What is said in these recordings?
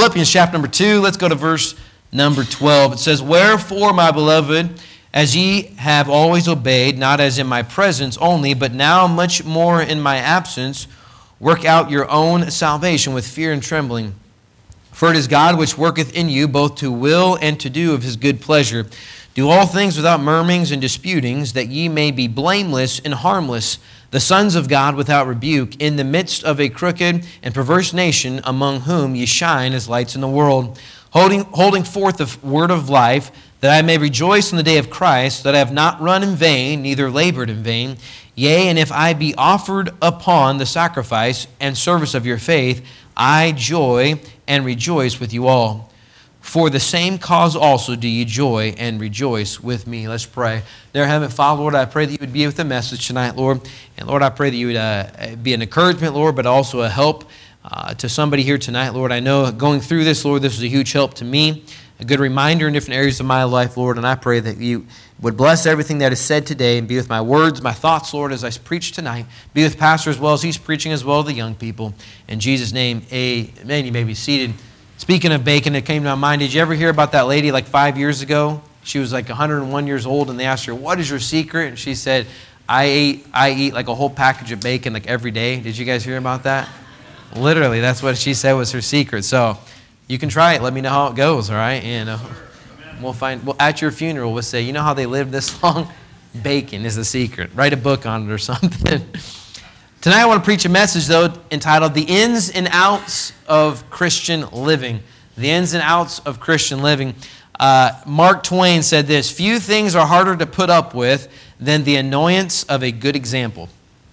Philippians chapter number 2, let's go to verse number 12. It says, "Wherefore, my beloved, as ye have always obeyed, not as in my presence only, but now much more in my absence, work out your own salvation with fear and trembling. For it is God which worketh in you both to will and to do of his good pleasure. Do all things without murmurings and disputings, that ye may be blameless and harmless, the sons of God without rebuke, in the midst of a crooked and perverse nation, among whom ye shine as lights in the world, holding forth the word of life, that I may rejoice in the day of Christ, that I have not run in vain, neither labored in vain. Yea, and if I be offered upon the sacrifice and service of your faith, I joy and rejoice with you all. For the same cause also do ye joy and rejoice with me." Let's pray. Dear Heavenly Father, Lord, I pray that you would be with the message tonight, Lord. And Lord, I pray that you would be an encouragement, Lord, but also a help to somebody here tonight, Lord. I know going through this, Lord, this was a huge help to me, a good reminder in different areas of my life, Lord. And I pray that you would bless everything that is said today and be with my words, my thoughts, Lord, as I preach tonight. Be with Pastor as well as he's preaching, as well as the young people. In Jesus' name, amen. You may be seated. Speaking of bacon, it came to my mind. Did you ever hear about that lady like 5 years ago? She was like 101 years old, and they asked her, "What is your secret?" And she said, I eat like a whole package of bacon like every day. Did you guys hear about that? Literally, that's what she said was her secret. So you can try it. Let me know how it goes, all right? And we'll at your funeral, we'll say, you know how they lived this long? Bacon is the secret. Write a book on it or something. Tonight I want to preach a message, though, entitled "The Ins and Outs of Christian Living." The ins and outs of Christian living. Mark Twain said this: "Few things are harder to put up with than the annoyance of a good example."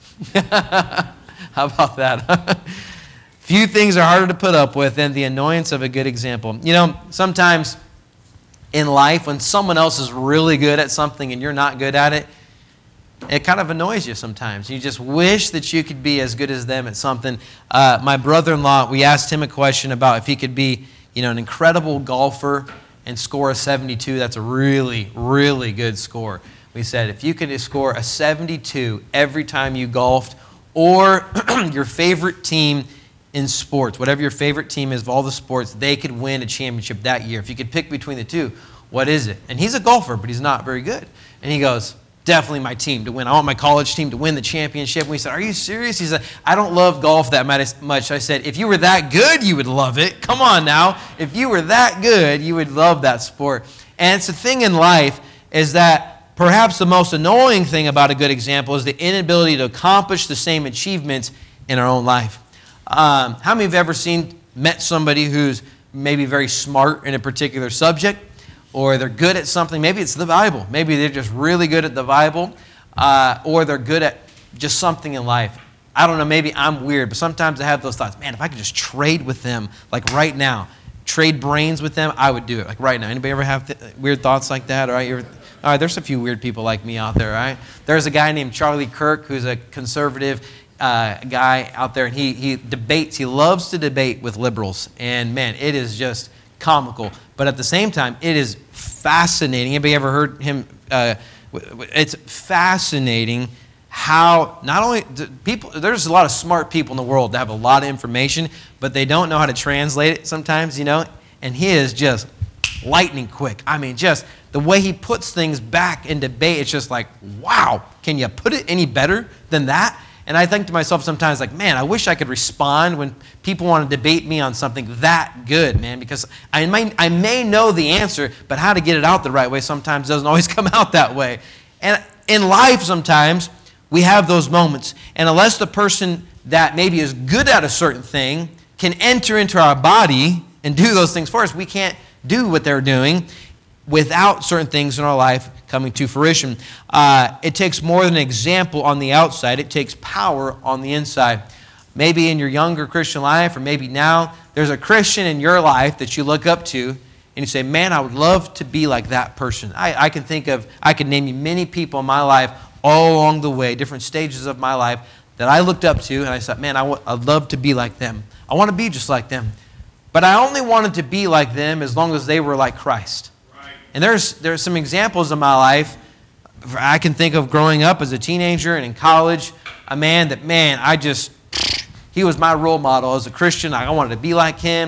How about that? Few things are harder to put up with than the annoyance of a good example. You know, sometimes in life, when someone else is really good at something and you're not good at it, it kind of annoys you sometimes. You just wish that you could be as good as them at something. My brother-in-law, we asked him a question about if he could be, an incredible golfer and score a 72. That's a really, really good score. We said, if you could score a 72 every time you golfed, or your favorite team in sports, whatever your favorite team is of all the sports, they could win a championship that year. If you could pick between the two, what is it? And he's a golfer, but he's not very good. And he goes, "Definitely my team to win. I want my college team to win the championship." And we said, "Are you serious?" He said, "I don't love golf that much." I said, "If you were that good, you would love it. Come on now. If you were that good, you would love that sport." And it's the thing in life is that perhaps the most annoying thing about a good example is the inability to accomplish the same achievements in our own life. How many have ever met somebody who's maybe very smart in a particular subject, or they're good at something? Maybe it's the Bible. Maybe they're just really good at the Bible, or they're good at just something in life. I don't know, maybe I'm weird, but sometimes I have those thoughts. Man, if I could just trade with them, like right now, trade brains with them, I would do it, like right now. Anybody ever have weird thoughts like that? All right, there's a few weird people like me out there, all right? There's a guy named Charlie Kirk who's a conservative guy out there, and he debates. He loves to debate with liberals, and man, it is just comical. But at the same time, it is fascinating. Anybody ever heard him? It's fascinating how not only people, there's a lot of smart people in the world that have a lot of information, but they don't know how to translate it sometimes, and he is just lightning quick. I mean, just the way he puts things back in debate, it's just like, wow, can you put it any better than that? And I think to myself sometimes, like, man, I wish I could respond when people want to debate me on something that good, man, because I may know the answer, but how to get it out the right way sometimes doesn't always come out that way. And in life sometimes, we have those moments. And unless the person that maybe is good at a certain thing can enter into our body and do those things for us, we can't do what they're doing without certain things in our life coming to fruition. It takes more than an example on the outside. It takes power on the inside. Maybe in your younger Christian life, or maybe now, there's a Christian in your life that you look up to, and you say, man, I would love to be like that person. I can name you many people in my life all along the way, different stages of my life, that I looked up to, and I said, man, I'd love to be like them. I want to be just like them. But I only wanted to be like them as long as they were like Christ. Right. And there's some examples in my life. I can think of growing up as a teenager and in college, a man that, he was my role model as a Christian. I wanted to be like him.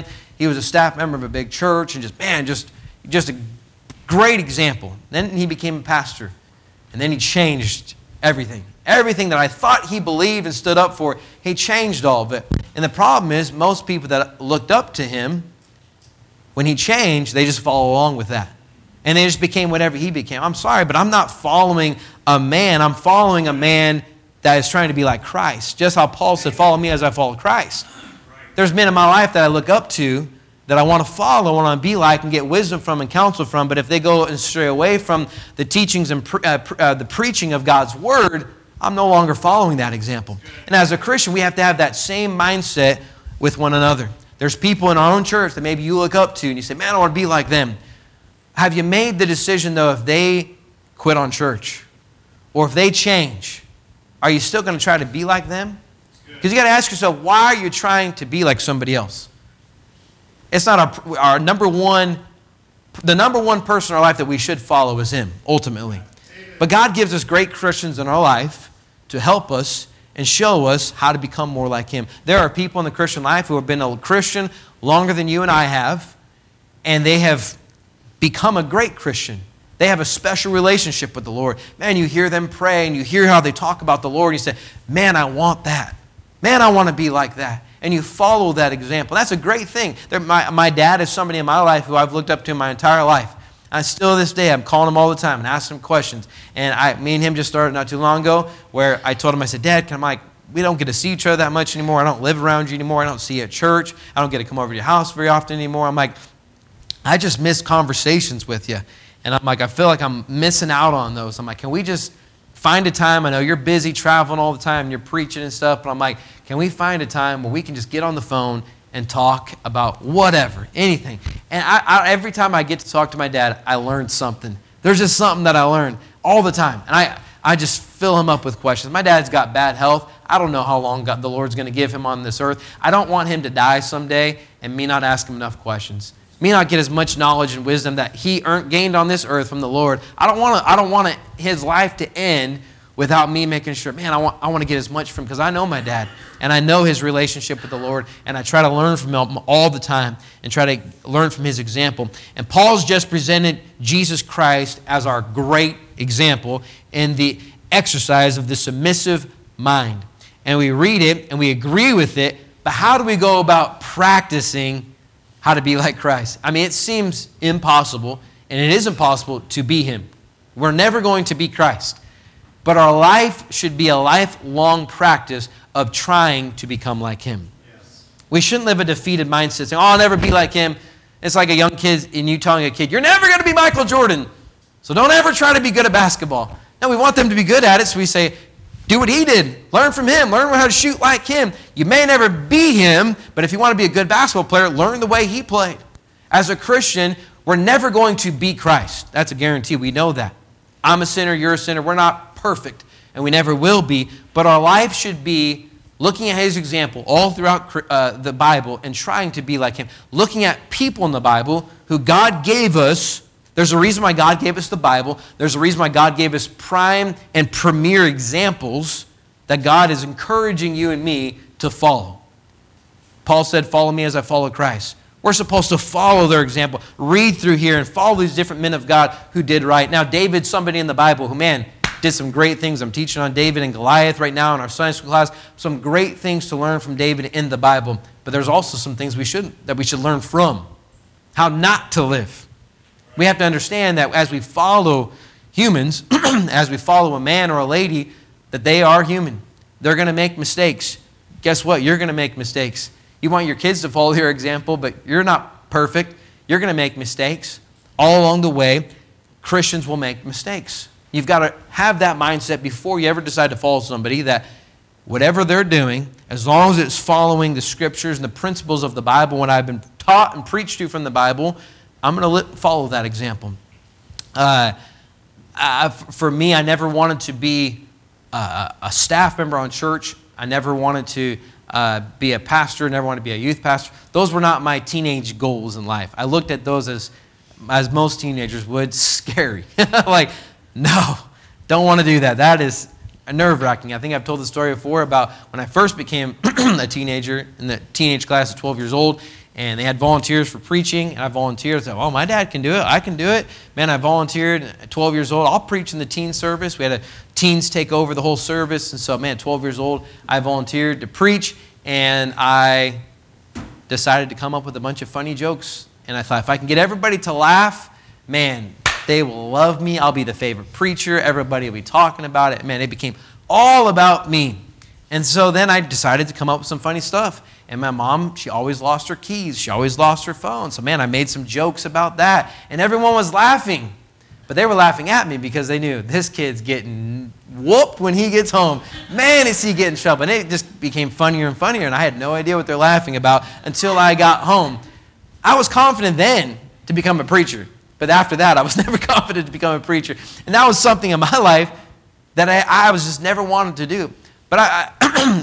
He was a staff member of a big church and just a great example. Then he became a pastor. And then he changed everything. Everything that I thought he believed and stood up for, he changed all of it. And the problem is, most people that looked up to him, when he changed, they just follow along with that. And they just became whatever he became. I'm sorry, but I'm not following a man. I'm following a man that is trying to be like Christ. Just how Paul said, follow me as I follow Christ. There's men in my life that I look up to, that I want to follow, want to be like, and get wisdom from and counsel from. But if they go and stray away from the teachings and the preaching of God's Word, I'm no longer following that example. And as a Christian, we have to have that same mindset with one another. There's people in our own church that maybe you look up to, and you say, man, I want to be like them. Have you made the decision, though, if they quit on church, or if they change, are you still going to try to be like them? Because you got to ask yourself, why are you trying to be like somebody else? It's not our number one, the number one person in our life that we should follow is Him, ultimately. But God gives us great Christians in our life to help us and show us how to become more like Him. There are people in the Christian life who have been a Christian longer than you and I have, and they have become a great Christian. They have a special relationship with the Lord. Man, you hear them pray, and you hear how they talk about the Lord, and you say, man, I want that. Man, I want to be like that. And you follow that example. That's a great thing. My dad is somebody in my life who I've looked up to my entire life. And still to this day, I'm calling him all the time and asking him questions. And me and him just started not too long ago where I told him, I said, Dad, we don't get to see each other that much anymore. I don't live around you anymore. I don't see you at church. I don't get to come over to your house very often anymore. I'm like, I just miss conversations with you. And I'm like, I feel like I'm missing out on those. I'm like, can we just find a time? I know you're busy traveling all the time and you're preaching and stuff, but I'm like, can we find a time where we can just get on the phone and talk about whatever, anything? And every time I get to talk to my dad, I learn something. There's just something that I learn all the time. And I just fill him up with questions. My dad's got bad health. I don't know how long the Lord's going to give him on this earth. I don't want him to die someday and me not ask him enough questions. Me not get as much knowledge and wisdom that he gained on this earth from the Lord. I don't want his life to end without me making sure, man, I want to get as much from him, because I know my dad and I know his relationship with the Lord, and I try to learn from him all the time and try to learn from his example. And Paul's just presented Jesus Christ as our great example in the exercise of the submissive mind. And we read it and we agree with it, but how do we go about practicing how to be like Christ? I mean, it seems impossible, and it is impossible to be Him. We're never going to be Christ. But our life should be a lifelong practice of trying to become like Him. Yes. We shouldn't live a defeated mindset saying, oh, I'll never be like him. It's like a young kid and you telling a kid, you're never going to be Michael Jordan, so don't ever try to be good at basketball. No, we want them to be good at it, so we say, do what he did. Learn from him. Learn how to shoot like him. You may never be him, but if you want to be a good basketball player, learn the way he played. As a Christian, we're never going to be Christ. That's a guarantee. We know that. I'm a sinner, you're a sinner. We're not perfect, and we never will be, but our life should be looking at His example all throughout the Bible and trying to be like Him. Looking at people in the Bible who God gave us. There's a reason why God gave us the Bible. There's a reason why God gave us prime and premier examples that God is encouraging you and me to follow. Paul said, follow me as I follow Christ. We're supposed to follow their example. Read through here and follow these different men of God who did right. Now, David's somebody in the Bible who, man, did some great things. I'm teaching on David and Goliath right now in our Sunday school class. Some great things to learn from David in the Bible. But there's also some things we should learn from. How not to live. We have to understand that as we follow humans, as we follow a man or a lady, that they are human. They're going to make mistakes. Guess what? You're going to make mistakes. You want your kids to follow your example, but you're not perfect. You're going to make mistakes. All along the way, Christians will make mistakes. You've got to have that mindset before you ever decide to follow somebody, that whatever they're doing, as long as it's following the Scriptures and the principles of the Bible, what I've been taught and preached to from the Bible, I'm going to follow that example. For me, I never wanted to be a staff member on church. I never wanted to be a pastor, never wanted to be a youth pastor. Those were not my teenage goals in life. I looked at those as most teenagers would, scary. Like, no, don't want to do that. That is nerve-wracking. I think I've told the story before about when I first became a teenager in the teenage class at 12 years old, And they had volunteers for preaching, and I volunteered. I said, oh, my dad can do it. I can do it. Man, I volunteered at 12 years old. I'll preach in the teen service. We had teens take over the whole service. And so, man, 12 years old, I volunteered to preach, and I decided to come up with a bunch of funny jokes. And I thought, if I can get everybody to laugh, man, they will love me. I'll be the favorite preacher. Everybody will be talking about it. Man, it became all about me. And so then I decided to come up with some funny stuff. And my mom, she always lost her keys. She always lost her phone. So, man, I made some jokes about that. And everyone was laughing. But they were laughing at me because they knew this kid's getting whooped when he gets home. Man, is he getting in trouble. And it just became funnier and funnier. And I had no idea what they're laughing about until I got home. I was confident then to become a preacher. But after that, I was never confident to become a preacher. And that was something in my life that I was just never wanted to do. But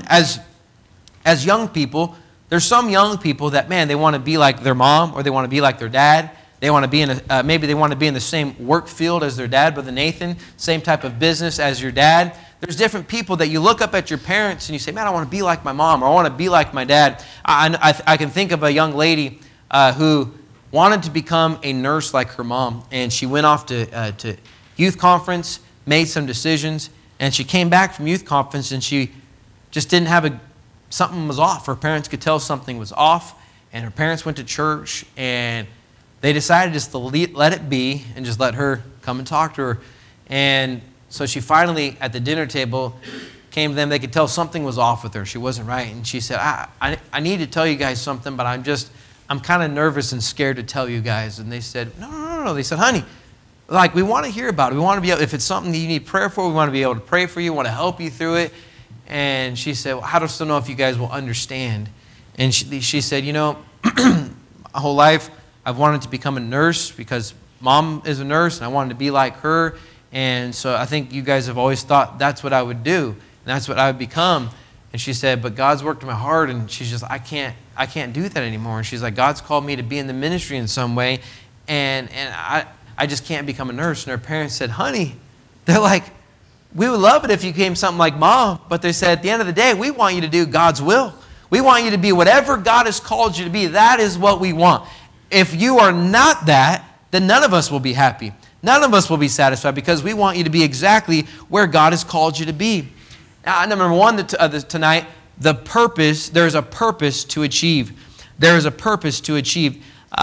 as young people, there's some young people that, man, they want to be like their mom or they want to be like their dad. They want to be maybe they want to be in the same work field as their dad, Brother Nathan, same type of business as your dad. There's different people that you look up at your parents and you say, man, I want to be like my mom or I want to be like my dad. I can think of a young lady who wanted to become a nurse like her mom, and she went off to youth conference, made some decisions, and she came back from youth conference and she just didn't have something was off. Her parents could tell something was off, and her parents went to church, and they decided just to let it be and just let her come and talk to her. And so she finally, at the dinner table, came to them. They could tell something was off with her. She wasn't right. And she said, I need to tell you guys something, but I'm kind of nervous and scared to tell you guys. And they said, no. They said, honey, like, we want to hear about it. We want to be able, if it's something that you need prayer for, we want to be able to pray for you, want to help you through it. And she said, well, I just don't know if you guys will understand. And she said, you know, my whole life I've wanted to become a nurse because mom is a nurse and I wanted to be like her. And so I think you guys have always thought that's what I would do and that's what I would become. And she said, but God's worked in my heart, and she's just, I can't do that anymore. And she's like, God's called me to be in the ministry in some way, and I just can't become a nurse. And her parents said, honey, they're like, we would love it if you became something like mom, but they said, at the end of the day, we want you to do God's will. We want you to be whatever God has called you to be. That is what we want. If you are not that, then none of us will be happy. None of us will be satisfied because we want you to be exactly where God has called you to be. Now, number one tonight, the purpose, there's a purpose to achieve. There is a purpose to achieve.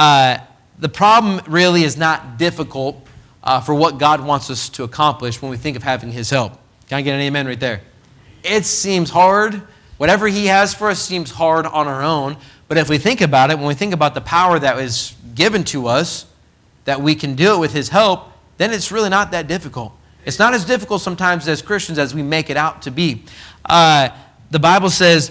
The problem really is not difficult for what God wants us to accomplish when we think of having His help. Can I get an amen right there? It seems hard. Whatever He has for us seems hard on our own. But if we think about it, when we think about the power that is given to us, that we can do it with His help, then it's really not that difficult. It's not as difficult sometimes as Christians as we make it out to be. The Bible says,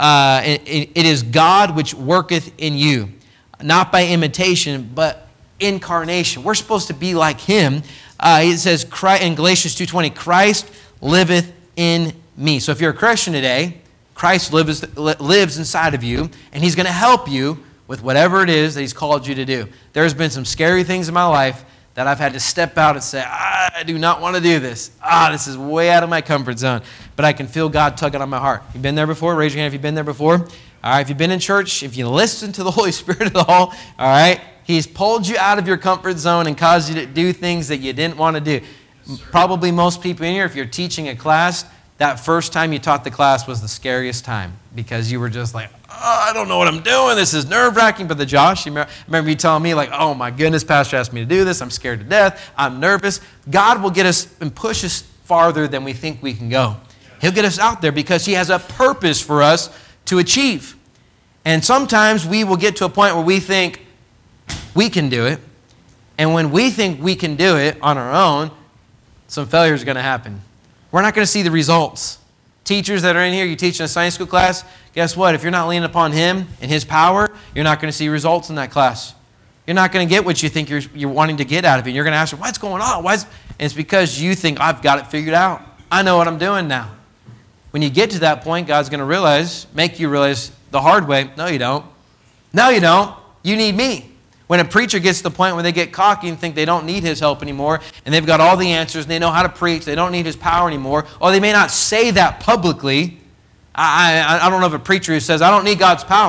it is God which worketh in you, not by imitation, but incarnation. We're supposed to be like Him. It says in Galatians 2:20, Christ liveth in me. So if you're a Christian today, Christ lives inside of you, and He's going to help you with whatever it is that He's called you to do. There's been some scary things in my life that I've had to step out and say, I do not want to do this. This is way out of my comfort zone. But I can feel God tugging on my heart. You've been there before? Raise your hand if you've been there before. All right, if you've been in church, if you listen to the Holy Spirit at all, all right, He's pulled you out of your comfort zone and caused you to do things that you didn't want to do. Probably most people in here, if you're teaching a class, that first time you taught the class was the scariest time because you were just like, I don't know what I'm doing. This is nerve-wracking. But Josh, you remember you telling me like, oh my goodness, Pastor asked me to do this. I'm scared to death. I'm nervous. God will get us and push us farther than we think we can go. He'll get us out there because He has a purpose for us to achieve. And sometimes we will get to a point where we think we can do it. And when we think we can do it on our own, some failure is going to happen. We're not going to see the results. Teachers that are in here, you teach in a Sunday school class, guess what? If you're not leaning upon Him and His power, you're not going to see results in that class. You're not going to get what you think you're wanting to get out of it. You're going to ask, what's going on? And it's because you think, I've got it figured out. I know what I'm doing now. When you get to that point, God's going to make you realize the hard way, no, you don't. No, you don't. You need me. When a preacher gets to the point where they get cocky and think they don't need his help anymore, and they've got all the answers, and they know how to preach, they don't need his power anymore, or they may not say that publicly. I don't know of a preacher who says, I don't need God's power,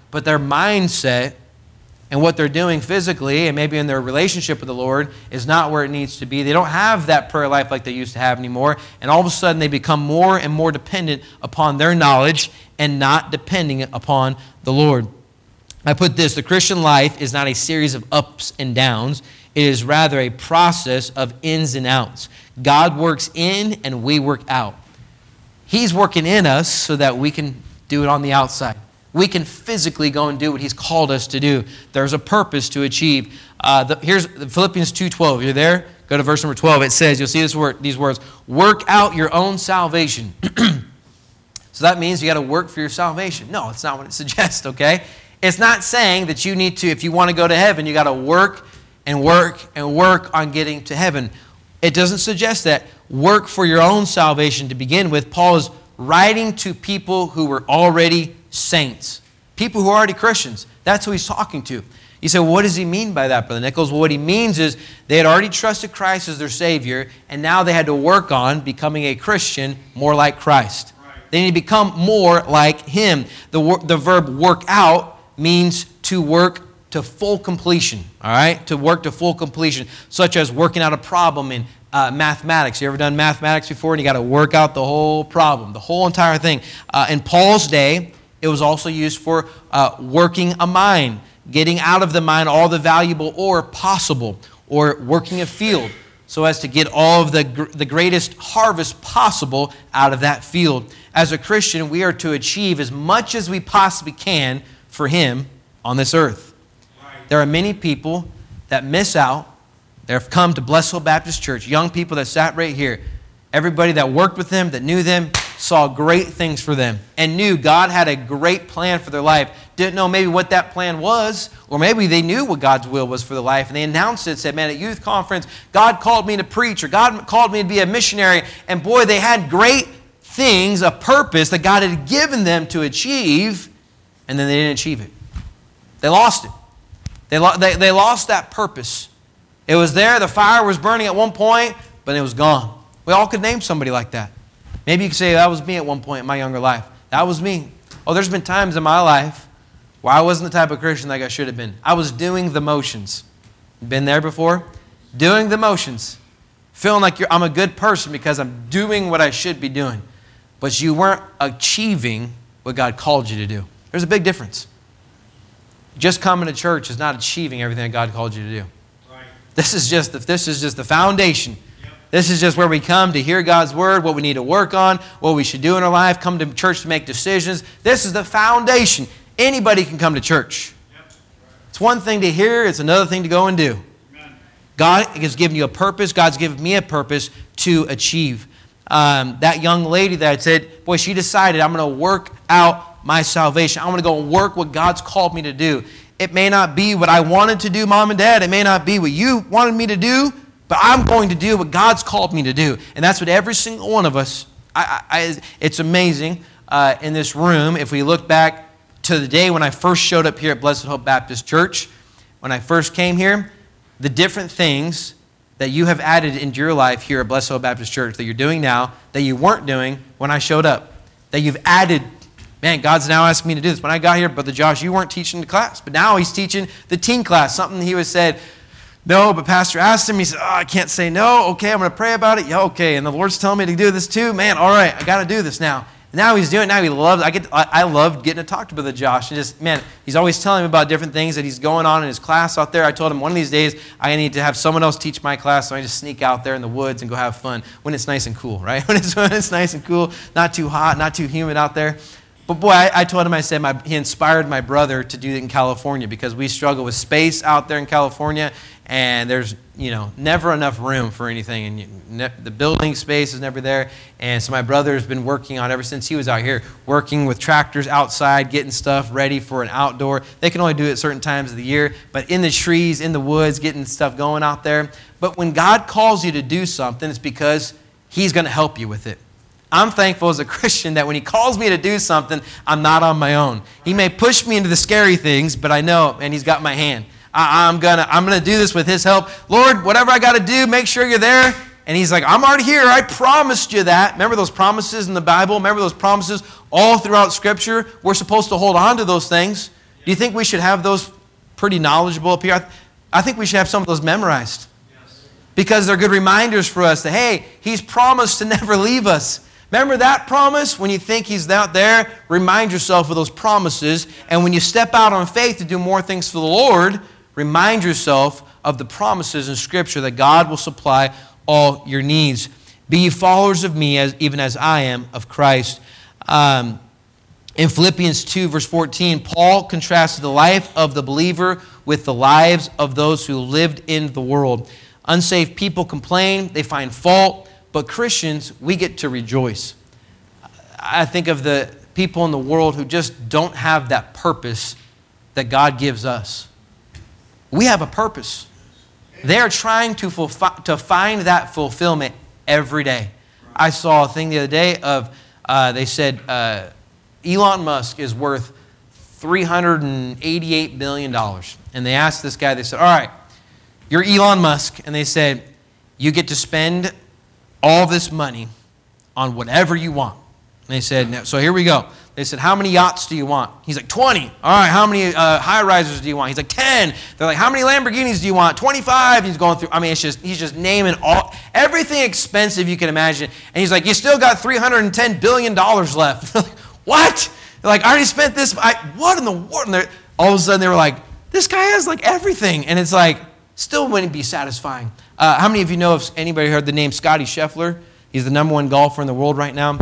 but their mindset and what they're doing physically and maybe in their relationship with the Lord is not where it needs to be. They don't have that prayer life like they used to have anymore. And all of a sudden they become more and more dependent upon their knowledge and not depending upon the Lord. I put this: the Christian life is not a series of ups and downs. It is rather a process of ins and outs. God works in and we work out. He's working in us so that we can do it on the outside. We can physically go and do what He's called us to do. There's a purpose to achieve. Here's Philippians 2:12. You're there? Go to verse number 12. It says, you'll see these words, work out your own salvation. So that means you got to work for your salvation. No, it's not what it suggests, okay? It's not saying that you need to, if you want to go to heaven, you got to work and work and work on getting to heaven. It doesn't suggest that. Work for your own salvation to begin with. Paul is writing to people who were already saints, people who are already Christians. That's who he's talking to. You say, well, what does he mean by that, Brother Nichols? Well, what he means is they had already trusted Christ as their Savior, and now they had to work on becoming a Christian more like Christ. Right. They need to become more like Him. The verb work out means to work to full completion, all right? To work to full completion, such as working out a problem in mathematics. You ever done mathematics before? And you got to work out the whole problem, the whole entire thing. In Paul's day, it was also used for working a mine, getting out of the mine all the valuable ore possible, or working a field so as to get all of the greatest harvest possible out of that field. As a Christian, we are to achieve as much as we possibly can for Him on this earth. There are many people that miss out. They have come to Blessed Hope Baptist Church, young people that sat right here. Everybody that worked with them, that knew them, saw great things for them and knew God had a great plan for their life. Didn't know maybe what that plan was, or maybe they knew what God's will was for their life, and they announced it, said, man, at youth conference, God called me to preach, or God called me to be a missionary, and boy, they had great things, a purpose that God had given them to achieve, and then they didn't achieve it. They lost it. They lost that purpose. It was there, the fire was burning at one point, but it was gone. We all could name somebody like that. Maybe you could say, that was me at one point in my younger life. That was me. Oh, there's been times in my life where I wasn't the type of Christian like I should have been. I was doing the motions. Been there before? Doing the motions. Feeling like I'm a good person because I'm doing what I should be doing. But you weren't achieving what God called you to do. There's a big difference. Just coming to church is not achieving everything that God called you to do. Right. This is just the foundation. Yep. This is just where we come to hear God's Word, what we need to work on, what we should do in our life, come to church to make decisions. This is the foundation. Anybody can come to church. Yep. It's one thing to hear, it's another thing to go and do. Amen. God has given you a purpose. God's given me a purpose to achieve. That young lady that said, boy, she decided, I'm going to work out my salvation. I'm going to go and work what God's called me to do. It may not be what I wanted to do, Mom and Dad. It may not be what you wanted me to do, but I'm going to do what God's called me to do. And that's what every single one of us, it's amazing in this room. If we look back to the day when I first showed up here at Blessed Hope Baptist Church, when I first came here, the different things that you have added into your life here at Blessed Hope Baptist Church that you're doing now that you weren't doing when I showed up, that you've added. Man, God's now asking me to do this. When I got here, Brother Josh, you weren't teaching the class. But now He's teaching the teen class. Something he was said, no, but Pastor asked him. He said, I can't say no. Okay, I'm going to pray about it. Yeah, okay. And the Lord's telling me to do this too. Man, all right, I got to do this now. And now He's doing it. Now He loves it. I loved getting to talk to Brother Josh. And just, man, he's always telling me about different things that he's going on in his class out there. I told him one of these days I need to have someone else teach my class, so I just sneak out there in the woods and go have fun when it's nice and cool, right? When it's nice and cool, not too hot, not too humid out there. But boy, I told him, I said, he inspired my brother to do it in California because we struggle with space out there in California, and there's never enough room for anything, and the building space is never there. And so my brother has been working on ever since he was out here, working with tractors outside, getting stuff ready for an outdoor. They can only do it at certain times of the year, but in the trees, in the woods, getting stuff going out there. But when God calls you to do something, it's because He's going to help you with it. I'm thankful as a Christian that when He calls me to do something, I'm not on my own. He may push me into the scary things, but I know, and He's got my hand. I'm gonna do this with His help. Lord, whatever I got to do, make sure you're there. And He's like, I'm already here. I promised you that. Remember those promises in the Bible? Remember those promises all throughout Scripture? We're supposed to hold on to those things. Do you think we should have those pretty knowledgeable up here? I think we should have some of those memorized. Because they're good reminders for us that, hey, He's promised to never leave us. Remember that promise? When you think He's out there, remind yourself of those promises. And when you step out on faith to do more things for the Lord, remind yourself of the promises in Scripture that God will supply all your needs. Be ye followers of me, even as I am of Christ. In Philippians 2, verse 14, Paul contrasted the life of the believer with the lives of those who lived in the world. Unsaved people complain, they find fault, but Christians, we get to rejoice. I think of the people in the world who just don't have that purpose that God gives us. We have a purpose. They are trying to find that fulfillment every day. I saw a thing the other day of, they said, Elon Musk is worth $388 billion. And they asked this guy, they said, all right, you're Elon Musk. And they said, you get to spend all this money on whatever you want. And they said, so here we go. They said, how many yachts do you want? He's like, 20. All right, how many high-risers do you want? He's like, 10. They're like, how many Lamborghinis do you want? 25. He's going through, he's just naming everything expensive you can imagine. And he's like, you still got $310 billion left. They're like, what? They're like, I already spent this. What in the world? And all of a sudden they were like, this guy has like everything. And it's like, still wouldn't be satisfying. How many of you know if anybody heard the name Scottie Scheffler? He's the #1 golfer in the world right now.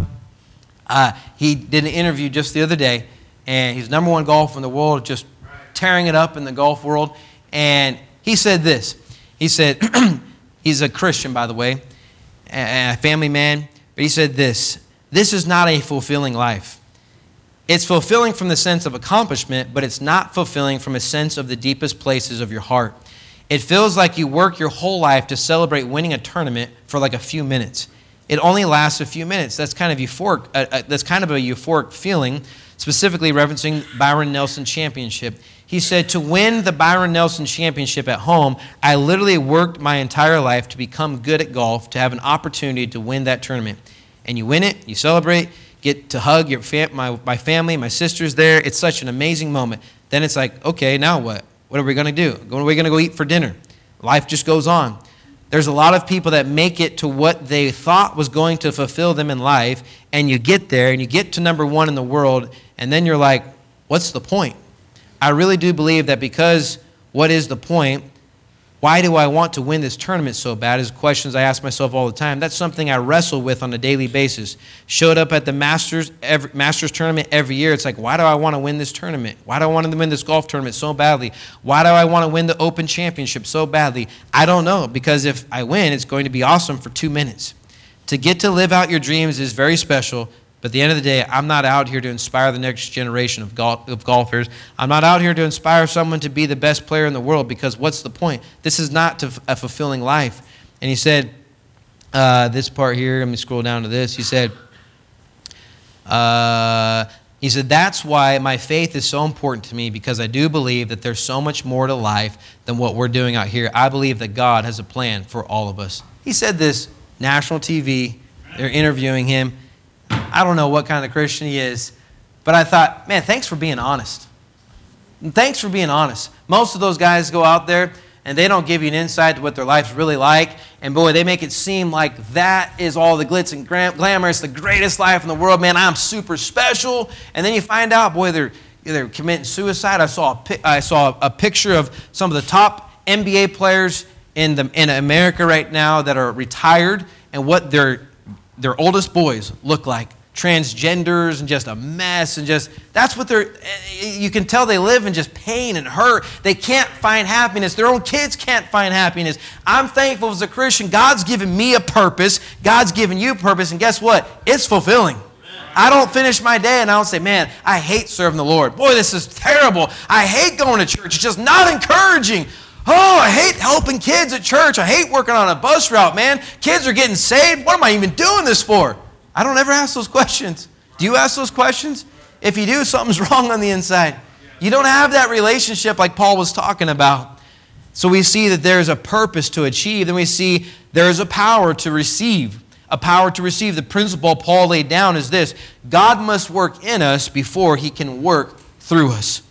He did an interview just the other day, and he's #1 golfer in the world, just tearing it up in the golf world. And he said this. He said, he's a Christian, by the way, a family man. But he said this is not a fulfilling life. It's fulfilling from the sense of accomplishment, but it's not fulfilling from a sense of the deepest places of your heart. It feels like you work your whole life to celebrate winning a tournament for like a few minutes. It only lasts a few minutes. That's kind of euphoric. That's kind of a euphoric feeling, specifically referencing Byron Nelson Championship. He said, to win the Byron Nelson Championship at home, I literally worked my entire life to become good at golf, to have an opportunity to win that tournament. And you win it, you celebrate, get to hug my family, my sister's there. It's such an amazing moment. Then it's like, okay, now what? What are we going to do? What are we going to go eat for dinner? Life just goes on. There's a lot of people that make it to what they thought was going to fulfill them in life, and you get there, and you get to #1 in the world, and then you're like, what's the point? I really do believe that because what is the point? Why do I want to win this tournament so bad is questions I ask myself all the time. That's something I wrestle with on a daily basis. Showed up at the Masters tournament every year. It's like, why do I want to win this tournament? Why do I want to win this golf tournament so badly? Why do I want to win the Open Championship so badly? I don't know, because if I win, it's going to be awesome for 2 minutes. To get to live out your dreams is very special, but at the end of the day, I'm not out here to inspire the next generation of golfers. I'm not out here to inspire someone to be the best player in the world, because what's the point? This is not a fulfilling life. And he said, this part here, let me scroll down to this. He said, that's why my faith is so important to me, because I do believe that there's so much more to life than what we're doing out here. I believe that God has a plan for all of us. He said this, national TV, they're interviewing him. I don't know what kind of Christian he is, but I thought, man, thanks for being honest. Thanks for being honest. Most of those guys go out there and they don't give you an insight to what their life's really like. And boy, they make it seem like that is all the glitz and glamour. It's the greatest life in the world. Man, I'm super special. And then you find out, boy, they're committing suicide. I saw a picture of some of the top NBA players in America right now that are retired, and what their oldest boys look like. Transgenders and just a mess, and just, that's what you can tell they live in just pain and hurt. They can't find happiness. Their own kids can't find happiness. I'm thankful as a Christian, God's given me a purpose. God's given you a purpose, and guess what? It's fulfilling. I don't finish my day and I don't say, man, I hate serving the Lord. Boy, this is terrible. I hate going to church. It's just not encouraging. Oh, I hate helping kids at church. I hate working on a bus route, man. Kids are getting saved. What am I even doing this for? I don't ever ask those questions. Do you ask those questions? If you do, something's wrong on the inside. You don't have that relationship like Paul was talking about. So we see that there's a purpose to achieve. Then we see there's a power to receive. A power to receive. The principle Paul laid down is this: God must work in us before He can work through us.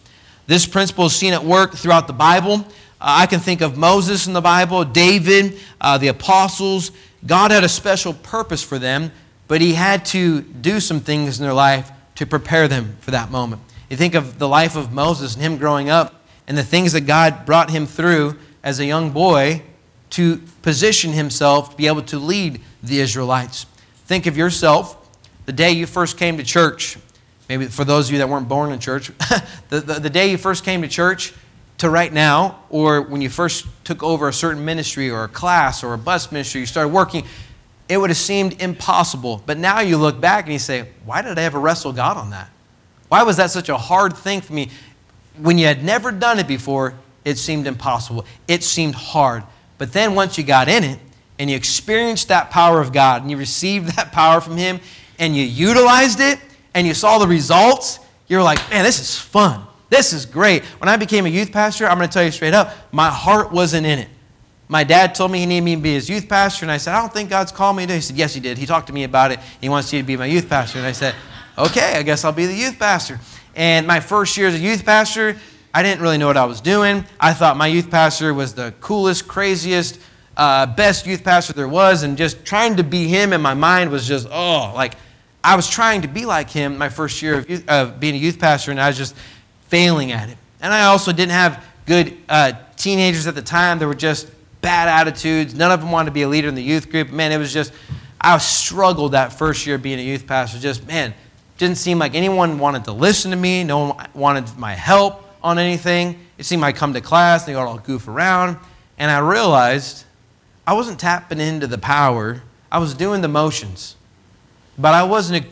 This principle is seen at work throughout the Bible. I can think of Moses in the Bible, David, the apostles. God had a special purpose for them, but he had to do some things in their life to prepare them for that moment. You think of the life of Moses and him growing up and the things that God brought him through as a young boy to position himself to be able to lead the Israelites. Think of yourself the day you first came to church. Maybe for those of you that weren't born in church, the day you first came to church to right now, or when you first took over a certain ministry or a class or a bus ministry, you started working, it would have seemed impossible. But now you look back and you say, why did I ever wrestle God on that? Why was that such a hard thing for me? When you had never done it before, it seemed impossible. It seemed hard. But then once you got in it and you experienced that power of God and you received that power from Him and you utilized it and you saw the results, you're like, man, this is fun. This is great. When I became a youth pastor, I'm going to tell you straight up, my heart wasn't in it. My dad told me he needed me to be his youth pastor, and I said, I don't think God's called me to. He said, yes, he did. He talked to me about it. He wants you to be my youth pastor. And I said, okay, I guess I'll be the youth pastor. And my first year as a youth pastor, I didn't really know what I was doing. I thought my youth pastor was the coolest, craziest, best youth pastor there was, and just trying to be him in my mind was just, I was trying to be like him my first year of being a youth pastor, and I was just failing at it. And I also didn't have good teenagers at the time. They were just bad attitudes. None of them wanted to be a leader in the youth group. Man, it was just, I struggled that first year being a youth pastor. Just, man, didn't seem like anyone wanted to listen to me. No one wanted my help on anything. It seemed like I'd come to class, they would all goof around. And I realized I wasn't tapping into the power. I was doing the motions. But I wasn't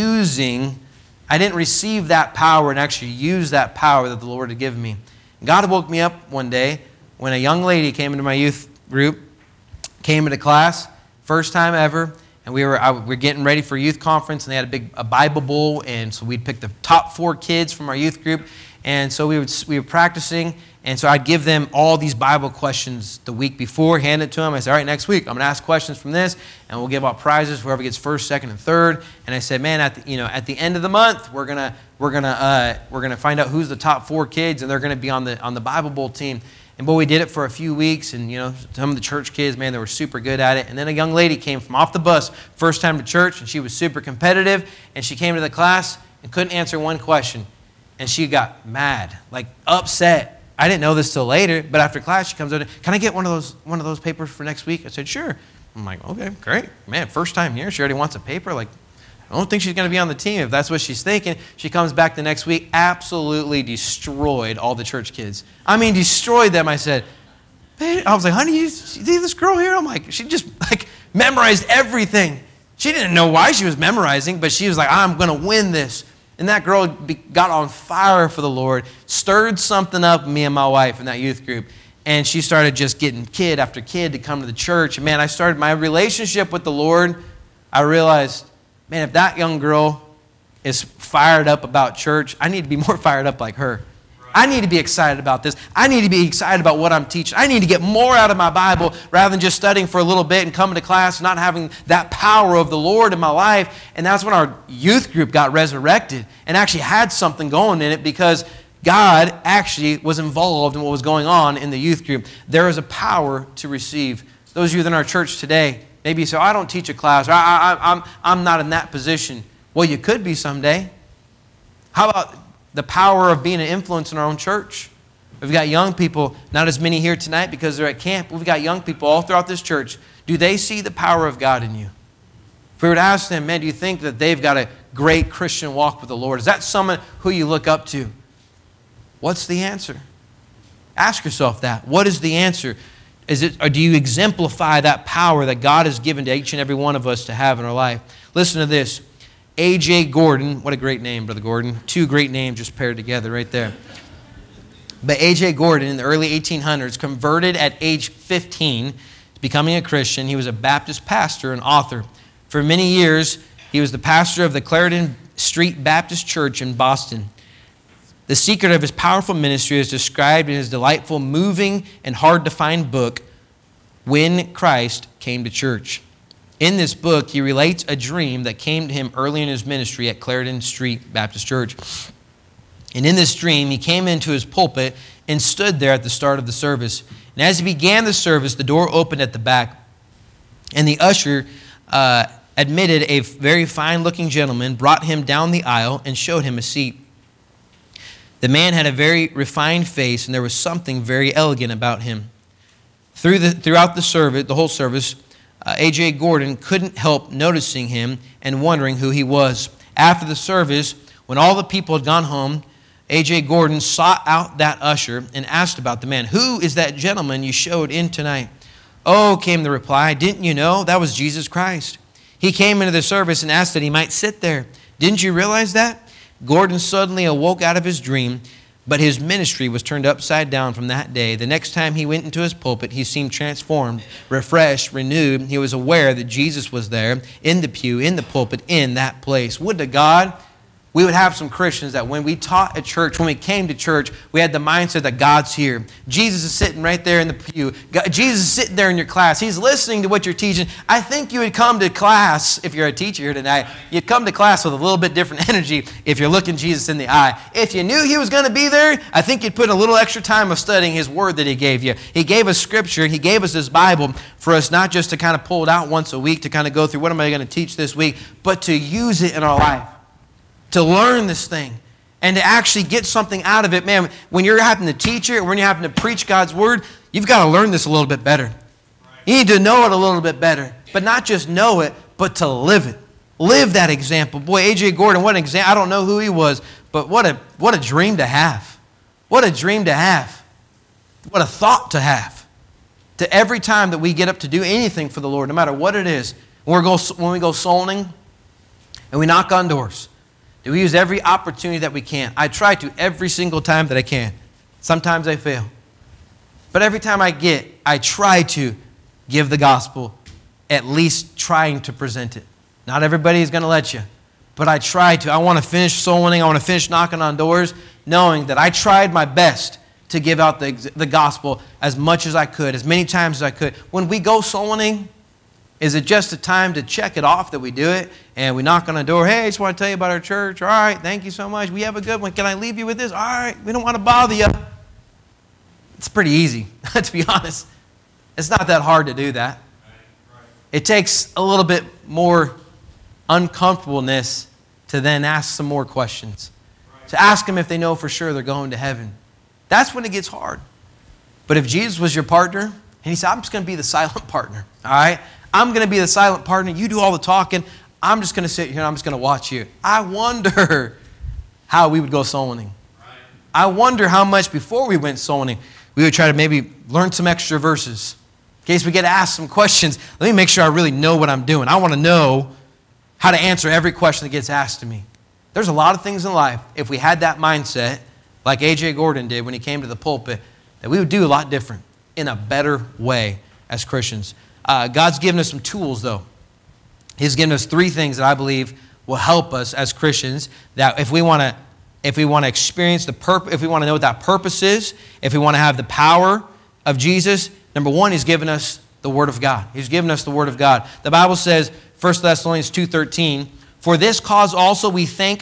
I didn't receive that power and actually use that power that the Lord had given me. God woke me up one day when a young lady came into my youth group, came into class, first time ever, and we were getting ready for a youth conference, and they had a Bible bowl, and so we'd pick the top 4 kids from our youth group, and so we were practicing, and so I'd give them all these Bible questions the week before, hand it to them. I said, all right, next week I'm going to ask questions from this, and we'll give out prizes for whoever gets first, second, and third. And I said, man, at the end of the month, we're gonna find out who's the top 4 kids, and they're going to be on the Bible bowl team. And boy, we did it for a few weeks, and some of the church kids, man, they were super good at it. And then a young lady came from off the bus, first time to church, and she was super competitive, and she came to the class and couldn't answer one question. And she got mad, like upset. I didn't know this till later, but after class she comes over, can I get one of those papers for next week? I said, sure. I'm like, okay, great. Man, first time here, she already wants a paper. Like, I don't think she's going to be on the team if that's what she's thinking. She comes back the next week, absolutely destroyed all the church kids. I mean, destroyed them. I said, man, I was like, honey, you see this girl here? I'm like, she just memorized everything. She didn't know why she was memorizing, but she was like, I'm going to win this. And that girl got on fire for the Lord, stirred something up in me and my wife in that youth group. And she started just getting kid after kid to come to the church. And man, I started my relationship with the Lord. I realized, man, if that young girl is fired up about church, I need to be more fired up like her. I need to be excited about this. I need to be excited about what I'm teaching. I need to get more out of my Bible rather than just studying for a little bit and coming to class and not having that power of the Lord in my life. And that's when our youth group got resurrected and actually had something going in it because God actually was involved in what was going on in the youth group. There is a power to receive. Those of you in our church today, maybe you say, I don't teach a class. Or, I'm not in that position. Well, you could be someday. How about the power of being an influence in our own church? We've got young people, not as many here tonight because they're at camp. We've got young people all throughout this church. Do they see the power of God in you? If we were to ask them, man, do you think that they've got a great Christian walk with the Lord? Is that someone who you look up to? What's the answer? Ask yourself that. What is the answer? Or do you exemplify that power that God has given to each and every one of us to have in our life? Listen to this. A.J. Gordon, what a great name, Brother Gordon. 2 great names just paired together right there. But A.J. Gordon, in the early 1800s, converted at age 15, becoming a Christian. He was a Baptist pastor and author. For many years, he was the pastor of the Clarendon Street Baptist Church in Boston. The secret of his powerful ministry is described in his delightful, moving, and hard-to-find book, When Christ Came to Church. In this book, he relates a dream that came to him early in his ministry at Clarendon Street Baptist Church. And in this dream, he came into his pulpit and stood there at the start of the service. And as he began the service, the door opened at the back, and the usher admitted a very fine-looking gentleman, brought him down the aisle, and showed him a seat. The man had a very refined face, and there was something very elegant about him. Throughout the service, the whole service, A.J. Gordon couldn't help noticing him and wondering who he was. After the service, when all the people had gone home, A.J. Gordon sought out that usher and asked about the man. "Who is that gentleman you showed in tonight?" "Oh," came the reply, "didn't you know? That was Jesus Christ. He came into the service and asked that he might sit there. Didn't you realize that?" Gordon suddenly awoke out of his dream, but his ministry was turned upside down from that day. The next time he went into his pulpit, he seemed transformed, refreshed, renewed. He was aware that Jesus was there in the pew, in the pulpit, in that place. Would to God we would have some Christians that when we taught at church, when we came to church, we had the mindset that God's here. Jesus is sitting right there in the pew. Jesus is sitting there in your class. He's listening to what you're teaching. I think you would come to class, if you're a teacher here tonight, you'd come to class with a little bit different energy if you're looking Jesus in the eye. If you knew he was going to be there, I think you'd put a little extra time of studying his word that he gave you. He gave us scripture. He gave us his Bible for us not just to kind of pull it out once a week to kind of go through what am I going to teach this week, but to use it in our life. To learn this thing and to actually get something out of it. Man, when you're having to teach it or when you're having to preach God's word, you've got to learn this a little bit better. You need to know it a little bit better. But not just know it, but to live it. Live that example. Boy, A.J. Gordon, what an example. I don't know who he was, but what a dream to have. What a dream to have. What a thought to have. To every time that we get up to do anything for the Lord, no matter what it is, when we go souling and we knock on doors, do we use every opportunity that we can? I try to every single time that I can. Sometimes I fail. But every time I try to give the gospel, at least trying to present it. Not everybody is going to let you. But I try to. I want to finish soul winning. I want to finish knocking on doors, knowing that I tried my best to give out the gospel as much as I could, as many times as I could. When we go soul winning, is it just a time to check it off that we do it and we knock on the door? Hey, I just want to tell you about our church. All right, thank you so much. We have a good one. Can I leave you with this? All right, we don't want to bother you. It's pretty easy, to be honest. It's not that hard to do that. It takes a little bit more uncomfortableness to then ask some more questions. To ask them if they know for sure they're going to heaven. That's when it gets hard. But if Jesus was your partner, and he said, I'm just going to be the silent partner, all right? I'm going to be the silent partner. You do all the talking. I'm just going to sit here and I'm just going to watch you. I wonder how we would go soul winning. I wonder how much before we went soul winning, we would try to maybe learn some extra verses. In case we get asked some questions, let me make sure I really know what I'm doing. I want to know how to answer every question that gets asked to me. There's a lot of things in life, if we had that mindset, like A.J. Gordon did when he came to the pulpit, that we would do a lot different in a better way as Christians. God's given us some tools, though. He's given us 3 things that I believe will help us as Christians. That if we want to experience the purpose, if we want to know what that purpose is, if we want to have the power of Jesus, number 1, He's given us the Word of God. He's given us the Word of God. The Bible says, 1 Thessalonians 2:13, "For this cause also thank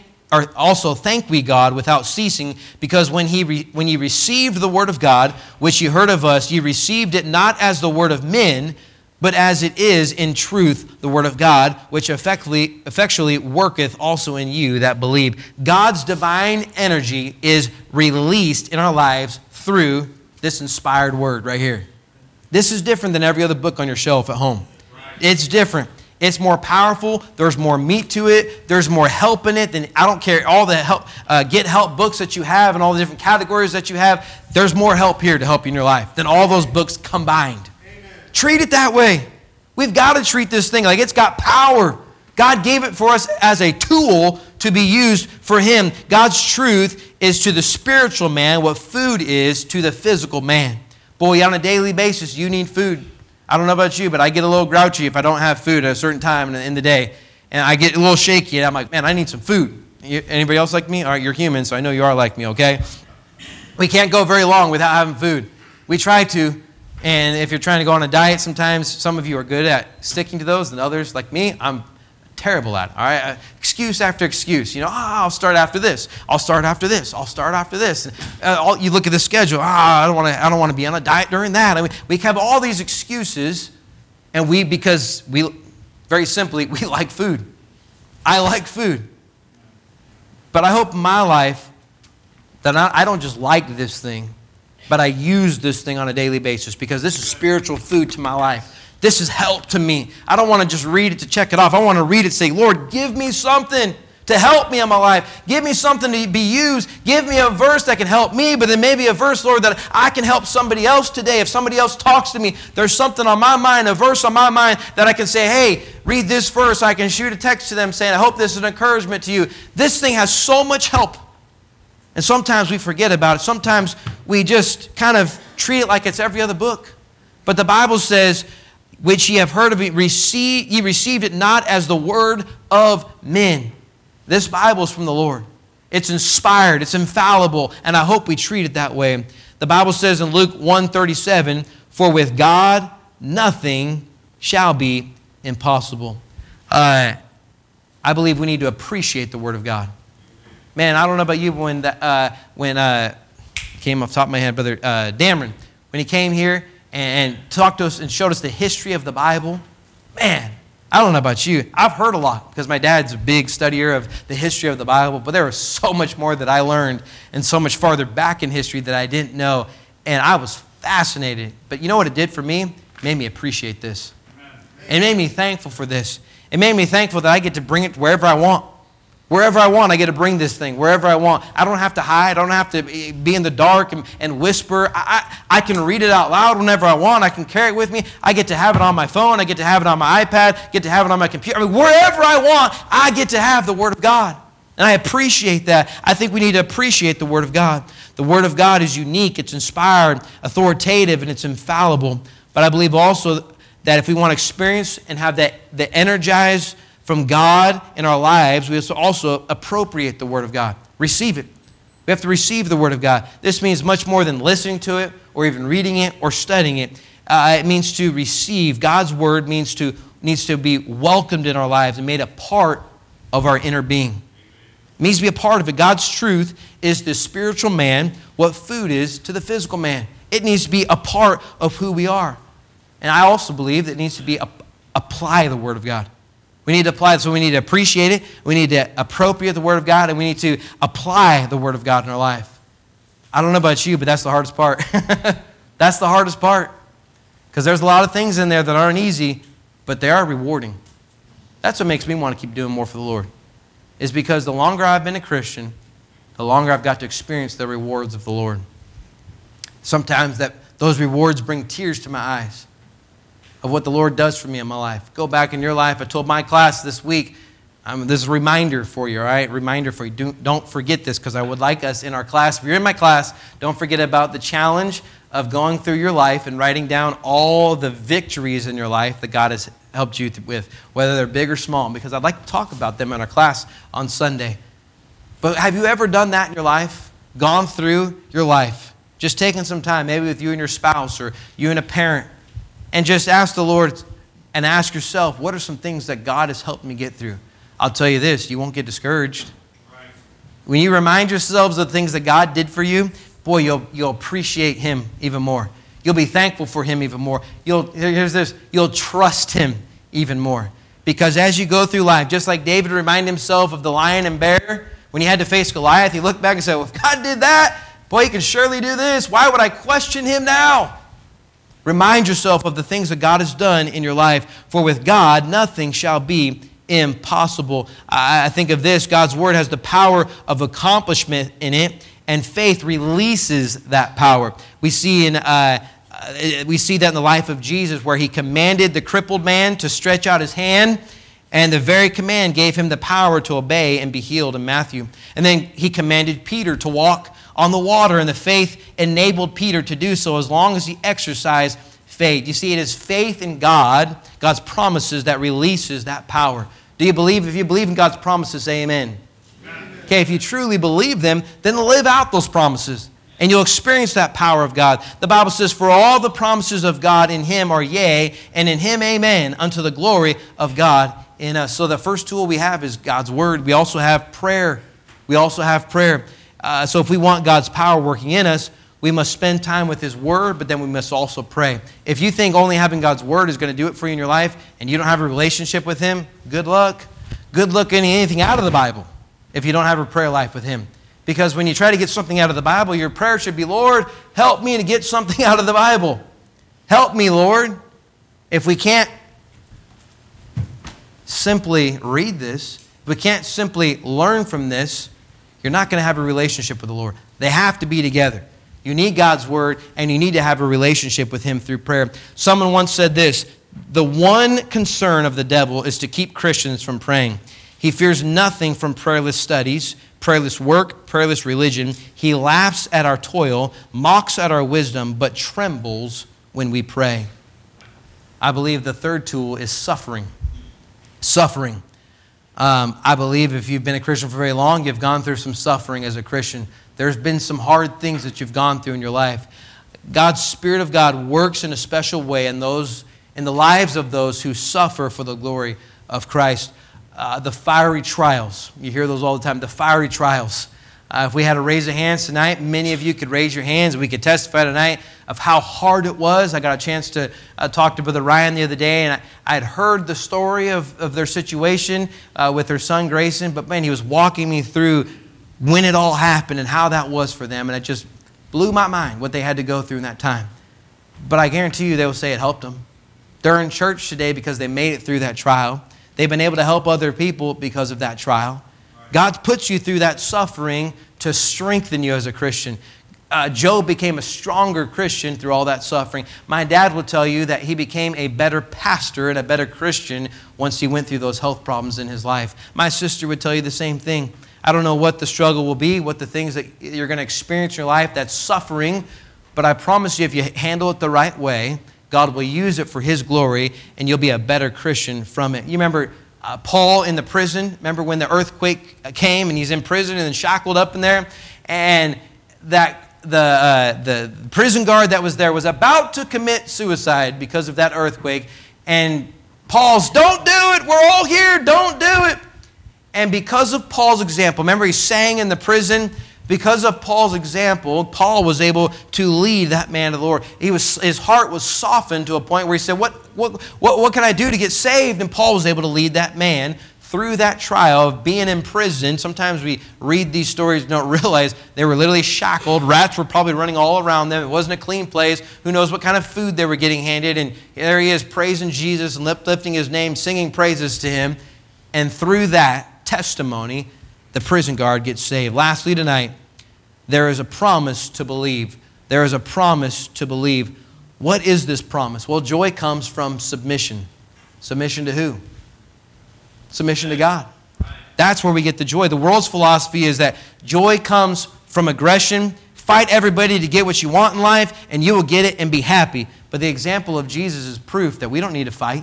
we God without ceasing, because when ye received the word of God, which ye heard of us, ye received it not as the word of men, but as it is in truth the word of God, which effectually worketh also in you that believe." God's divine energy is released in our lives through this inspired word right here. This is different than every other book on your shelf at home. It's different. It's more powerful. There's more meat to it. There's more help in it than, I don't care, all the help, get help books that you have and all the different categories that you have. There's more help here to help you in your life than all those books combined. Amen. Treat it that way. We've got to treat this thing like it's got power. God gave it for us as a tool to be used for Him. God's truth is to the spiritual man what food is to the physical man. Boy, on a daily basis, you need food. I don't know about you, but I get a little grouchy if I don't have food at a certain time in the day. And I get a little shaky, and I'm like, man, I need some food. Anybody else like me? All right, you're human, so I know you are like me, okay? We can't go very long without having food. We try to, and if you're trying to go on a diet, sometimes some of you are good at sticking to those, and others, like me, terrible at it, all right? Excuse after excuse. You know, I'll start after this. I'll start after this. I'll start after this. You look at the schedule. I don't want to be on a diet during that. I mean, we have all these excuses, and because we, very simply, we like food. I like food. But I hope in my life that I don't just like this thing, but I use this thing on a daily basis because this is spiritual food to my life. This is help to me. I don't want to just read it to check it off. I want to read it and say, Lord, give me something to help me in my life. Give me something to be used. Give me a verse that can help me, but then maybe a verse, Lord, that I can help somebody else today. If somebody else talks to me, there's something on my mind, a verse on my mind that I can say, hey, read this verse. I can shoot a text to them saying, I hope this is an encouragement to you. This thing has so much help. And sometimes we forget about it. Sometimes we just kind of treat it like it's every other book. But the Bible says, which ye have heard of, ye received it not as the word of men. This Bible is from the Lord. It's inspired, it's infallible, and I hope we treat it that way. The Bible says in Luke 1:37, for with God nothing shall be impossible. I believe we need to appreciate the Word of God. Man, I don't know about you, but when came off the top of my head, Brother Dameron, when he came here and talked to us and showed us the history of the Bible, man, I don't know about you. I've heard a lot because my dad's a big studier of the history of the Bible, but there was so much more that I learned and so much farther back in history that I didn't know, and I was fascinated. But you know what it did for me? It made me appreciate this. It made me thankful for this. It made me thankful that I get to bring it wherever I want. Wherever I want, I get to bring this thing. Wherever I want. I don't have to hide. I don't have to be in the dark and whisper. I can read it out loud whenever I want. I can carry it with me. I get to have it on my phone. I get to have it on my iPad. Get to have it on my computer. I mean, wherever I want, I get to have the Word of God. And I appreciate that. I think we need to appreciate the Word of God. The Word of God is unique. It's inspired, authoritative, and it's infallible. But I believe also that if we want to experience and have the energized from God in our lives, we have to also appropriate the Word of God. Receive it. We have to receive the Word of God. This means much more than listening to it or even reading it or studying it. It means to receive. God's Word needs to be welcomed in our lives and made a part of our inner being. It means to be a part of it. God's truth is the spiritual man what food is to the physical man. It needs to be a part of who we are. And I also believe that it needs to be apply the Word of God. We need to apply it, so we need to appreciate it, we need to appropriate the Word of God, and we need to apply the Word of God in our life. I don't know about you, but that's the hardest part. That's the hardest part. Because there's a lot of things in there that aren't easy, but they are rewarding. That's what makes me want to keep doing more for the Lord. Is because the longer I've been a Christian, the longer I've got to experience the rewards of the Lord. Sometimes those rewards bring tears to my eyes of what the Lord does for me in my life. Go back in your life. I told my class this week, this is a reminder for you, all right? Reminder for you. Don't forget this, because I would like us in our class, if you're in my class, don't forget about the challenge of going through your life and writing down all the victories in your life that God has helped you with, whether they're big or small, because I'd like to talk about them in our class on Sunday. But have you ever done that in your life? Gone through your life? Just taken some time, maybe with you and your spouse or you and a parent, and just ask the Lord and ask yourself, what are some things that God has helped me get through? I'll tell you this, you won't get discouraged. Right. When you remind yourselves of the things that God did for you, boy, you'll appreciate Him even more. You'll be thankful for Him even more. You'll trust Him even more. Because as you go through life, just like David reminded himself of the lion and bear, when he had to face Goliath, he looked back and said, well, if God did that, boy, He can surely do this. Why would I question Him now? Remind yourself of the things that God has done in your life. For with God, nothing shall be impossible. I think of this. God's Word has the power of accomplishment in it, and faith releases that power. We see that in the life of Jesus, where He commanded the crippled man to stretch out his hand, and the very command gave him the power to obey and be healed in Matthew. And then He commanded Peter to walk on the water, and the faith enabled Peter to do so as long as he exercised faith. You see, it is faith in God, God's promises, that releases that power. Do you believe? If you believe in God's promises, say amen. Okay, if you truly believe them, then live out those promises, and you'll experience that power of God. The Bible says, for all the promises of God in Him are yea, and in Him amen, unto the glory of God in us. So the first tool we have is God's Word. We also have prayer. So if we want God's power working in us, we must spend time with His Word, but then we must also pray. If you think only having God's Word is going to do it for you in your life and you don't have a relationship with Him, good luck. Good luck getting anything out of the Bible if you don't have a prayer life with Him. Because when you try to get something out of the Bible, your prayer should be, Lord, help me to get something out of the Bible. Help me, Lord. If we can't simply read this, if we can't simply learn from this, you're not going to have a relationship with the Lord. They have to be together. You need God's Word, and you need to have a relationship with Him through prayer. Someone once said this, the one concern of the devil is to keep Christians from praying. He fears nothing from prayerless studies, prayerless work, prayerless religion. He laughs at our toil, mocks at our wisdom, but trembles when we pray. I believe the third tool is suffering. Suffering. I believe if you've been a Christian for very long, you've gone through some suffering as a Christian. There's been some hard things that you've gone through in your life. God's Spirit of God works in a special way in the lives of those who suffer for the glory of Christ. The fiery trials. You hear those all the time, the fiery trials. If we had to raise a hands tonight, many of you could raise your hands and we could testify tonight of how hard it was. I got a chance to talk to Brother Ryan the other day, and I had heard the story of their situation with their son Grayson, but man, he was walking me through when it all happened and how that was for them, and it just blew my mind what they had to go through in that time. But I guarantee you they will say it helped them. They're in church today because they made it through that trial. They've been able to help other people because of that trial. God puts you through that suffering to strengthen you as a Christian. Job became a stronger Christian through all that suffering. My dad will tell you that he became a better pastor and a better Christian once he went through those health problems in his life. My sister would tell you the same thing. I don't know what the struggle will be, what the things that you're going to experience in your life that's suffering, but I promise you if you handle it the right way, God will use it for His glory, and you'll be a better Christian from it. You remember Paul in the prison? Remember when the earthquake came and he's in prison and shackled up in there? And that the prison guard that was there was about to commit suicide because of that earthquake. And Paul's, don't do it, we're all here, don't do it. And because of Paul's example, remember he sang in the prison? Because of Paul's example, Paul was able to lead that man to the Lord. His heart was softened to a point where he said, what can I do to get saved? And Paul was able to lead that man through that trial of being in prison. Sometimes we read these stories and don't realize they were literally shackled. Rats were probably running all around them. It wasn't a clean place. Who knows what kind of food they were getting handed. And there he is praising Jesus and lifting His name, singing praises to Him. And through that testimony, the prison guard gets saved. Lastly tonight, there is a promise to believe. There is a promise to believe. What is this promise? Well, joy comes from submission. Submission to who? Submission to God. That's where we get the joy. The world's philosophy is that joy comes from aggression. Fight everybody to get what you want in life, and you will get it and be happy. But the example of Jesus is proof that we don't need to fight.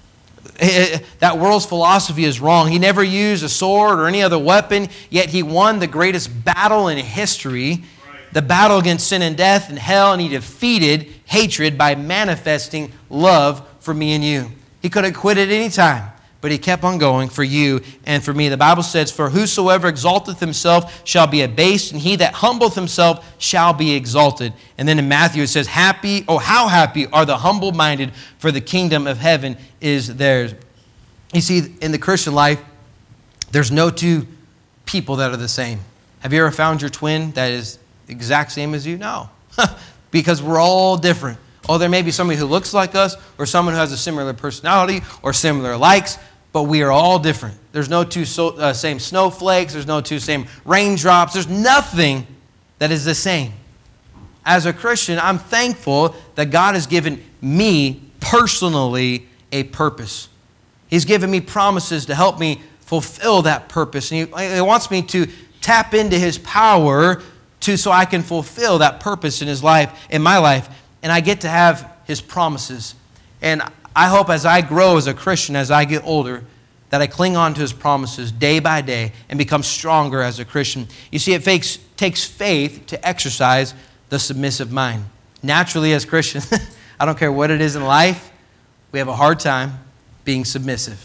That world's philosophy is wrong. He never used a sword or any other weapon, yet He won the greatest battle in history, the battle against sin and death and hell, and He defeated hatred by manifesting love for me and you. He could have quit at any time, but He kept on going for you and for me. The Bible says, for whosoever exalteth himself shall be abased, and he that humbleth himself shall be exalted. And then in Matthew it says, happy, oh how happy are the humble-minded, for the kingdom of heaven is theirs. You see, in the Christian life, there's no two people that are the same. Have you ever found your twin that is the exact same as you? No, because we're all different. Oh, there may be somebody who looks like us or someone who has a similar personality or similar likes, but we are all different. There's no two same snowflakes. There's no two same raindrops. There's nothing that is the same. As a Christian, I'm thankful that God has given me personally a purpose. He's given me promises to help me fulfill that purpose. And He wants me to tap into His power so I can fulfill that purpose in His life, in my life. And I get to have His promises. And I hope as I grow as a Christian, as I get older, that I cling on to His promises day by day and become stronger as a Christian. You see, it takes faith to exercise the submissive mind. Naturally, as Christians, I don't care what it is in life, we have a hard time being submissive.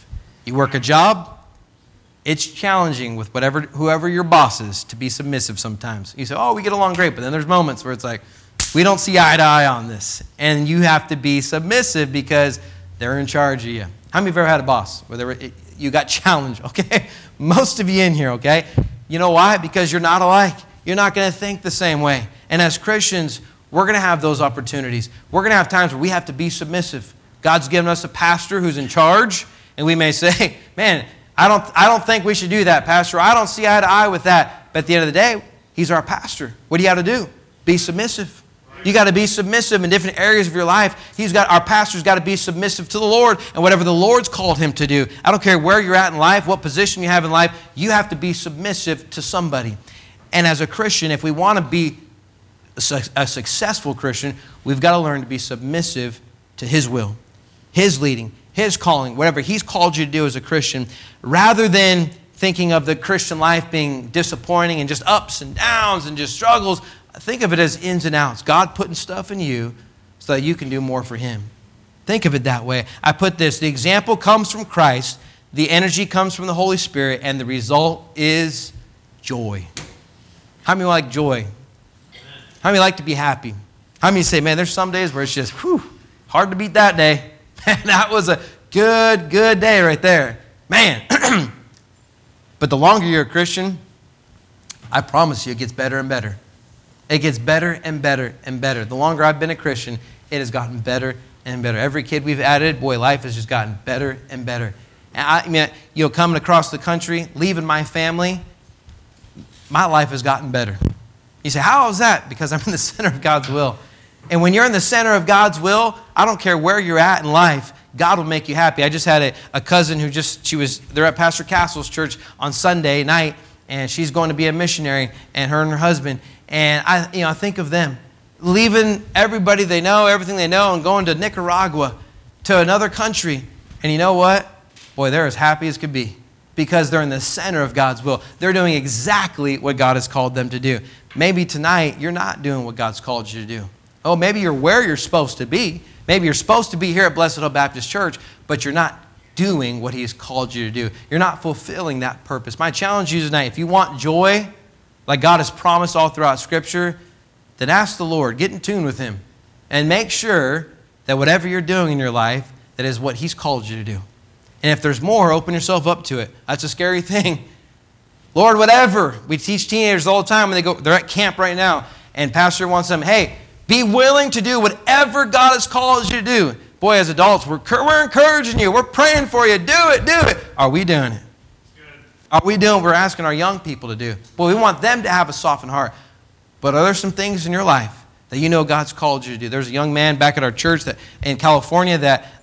You work a job, it's challenging with whoever your boss is to be submissive sometimes. You say, oh, we get along great, but then there's moments where it's like, we don't see eye to eye on this. And you have to be submissive because they're in charge of you. How many of you have ever had a boss where you got challenged, okay? Most of you in here, okay? You know why? Because you're not alike. You're not going to think the same way. And as Christians, we're going to have those opportunities. We're going to have times where we have to be submissive. God's given us a pastor who's in charge, and we may say, man, I don't think we should do that, Pastor. I don't see eye to eye with that. But at the end of the day, he's our pastor. What do you got to do? Be submissive. You got to be submissive in different areas of your life. Our pastor's got to be submissive to the Lord and whatever the Lord's called him to do. I don't care where you're at in life, what position you have in life, you have to be submissive to somebody. And as a Christian, if we want to be a successful Christian, we've got to learn to be submissive to His will, His leading, His calling, whatever He's called you to do as a Christian, rather than thinking of the Christian life being disappointing and just ups and downs and just struggles. Think of it as ins and outs. God putting stuff in you so that you can do more for Him. Think of it that way. I put this, the example comes from Christ, the energy comes from the Holy Spirit, and the result is joy. How many like joy? How many like to be happy? How many say, man, there's some days where it's just, hard to beat that day. That was a good day right there. Man. But the longer you're a Christian, I promise you it gets better and better. It gets better and better and better. The longer I've been a Christian, it has gotten better and better. Every kid we've added, boy, life has just gotten better and better. And coming across the country, leaving my family, my life has gotten better. You say, how is that? Because I'm in the center of God's will. And when you're in the center of God's will, I don't care where you're at in life, God will make you happy. I just had a cousin who they're at Pastor Castle's church on Sunday night, and she's going to be a missionary, and her husband. And I think of them leaving everybody they know, everything they know, and going to Nicaragua, to another country. And you know what? Boy, they're as happy as could be because they're in the center of God's will. They're doing exactly what God has called them to do. Maybe tonight you're not doing what God's called you to do. Oh, maybe you're where you're supposed to be. Maybe you're supposed to be here at Blessed Hope Baptist Church, but you're not doing what He's called you to do. You're not fulfilling that purpose. My challenge to you tonight, if you want joy, like God has promised all throughout Scripture, then ask the Lord, get in tune with Him, and make sure that whatever you're doing in your life, that is what He's called you to do. And if there's more, open yourself up to it. That's a scary thing. Lord, whatever. We teach teenagers all the time when they're at camp right now, and Pastor wants them, hey, be willing to do whatever God has called you to do. Boy, as adults, we're encouraging you. We're praying for you. Do it. Are we doing it? Are we doing what we're asking our young people to do? Boy, we want them to have a softened heart. But are there some things in your life that you know God's called you to do? There's a young man back at our church in California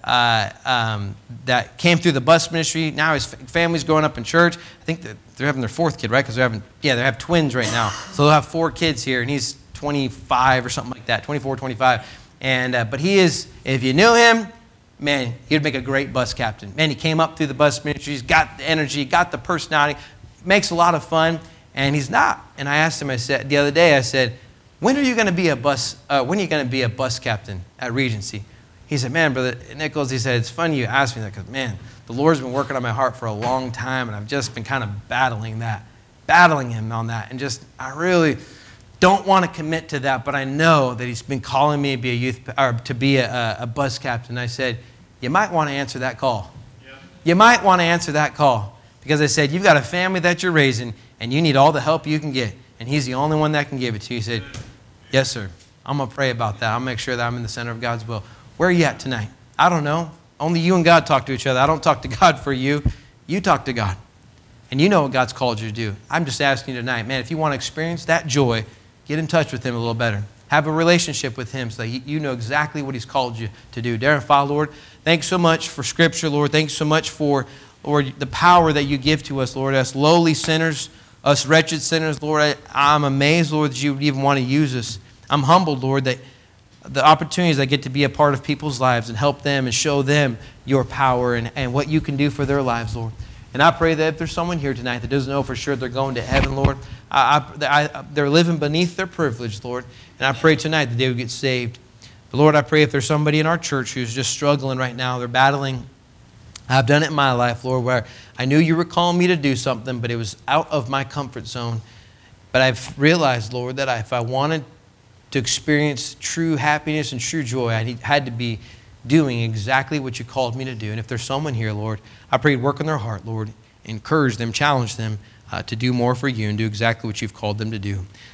that came through the bus ministry. Now his family's growing up in church. I think that they're having their fourth kid, right? Because they have twins right now. So they'll have 4 kids here, and he's 25 or something like that, 24, 25. But he is, if you knew him, man, he would make a great bus captain. Man, he came up through the bus ministry. He's got the energy, got the personality, makes a lot of fun, and he's not. And I asked him, the other day, I said, when are you going to be a bus captain at Regency? He said, man, Brother Nichols, he said, it's funny you asked me that because, man, the Lord's been working on my heart for a long time, and I've just been kind of battling Him on that. And I really don't want to commit to that, but I know that He's been calling me to be a bus captain. I said, you might want to answer that call. Yeah. You might want to answer that call. Because I said, you've got a family that you're raising, and you need all the help you can get. And He's the only one that can give it to you. He said, yes, sir. I'm going to pray about that. I'll make sure that I'm in the center of God's will. Where are you at tonight? I don't know. Only you and God talk to each other. I don't talk to God for you. You talk to God. And you know what God's called you to do. I'm just asking you tonight, man, if you want to experience that joy, get in touch with Him a little better. Have a relationship with Him so that you know exactly what He's called you to do. Dear Father, Lord, thanks so much for Scripture, Lord. Thanks so much for, Lord, the power that you give to us, Lord, us lowly sinners, us wretched sinners, Lord. I'm amazed, Lord, that you would even want to use us. I'm humbled, Lord, that the opportunities I get to be a part of people's lives and help them and show them your power and what you can do for their lives, Lord. And I pray that if there's someone here tonight that doesn't know for sure they're going to heaven, Lord, they're living beneath their privilege, Lord. And I pray tonight that they would get saved. But Lord, I pray if there's somebody in our church who's just struggling right now, they're battling I've done it in my life, Lord, where I knew you were calling me to do something, but it was out of my comfort zone. But I've realized, Lord, that if I wanted to experience true happiness and true joy, I had to be doing exactly what you called me to do. And if there's someone here, Lord, I pray you'd work on their heart, Lord. Encourage them, challenge them to do more for you and do exactly what you've called them to do.